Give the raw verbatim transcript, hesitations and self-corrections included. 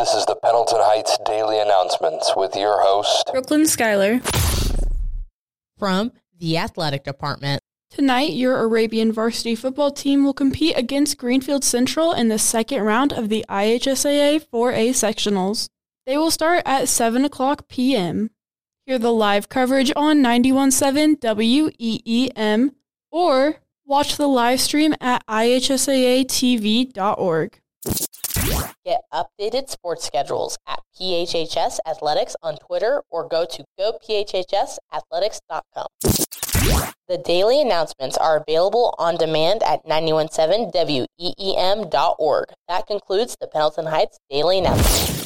This is the Pendleton Heights Daily Announcements with your host, Brooklyn Schuyler. From the Athletic Department. Tonight, your Arabian varsity football team will compete against Greenfield Central in the second round of the I H S A A four A sectionals. They will start at seven o'clock p.m. Hear the live coverage on ninety-one point seven W E E M or watch the live stream at I H S A A T V dot org. Get updated sports schedules at P H H S Athletics on Twitter or go to go P H H S athletics dot com. The daily announcements are available on demand at ninety-one point seven W E E M dot org. That concludes the Pendleton Heights Daily Announcements.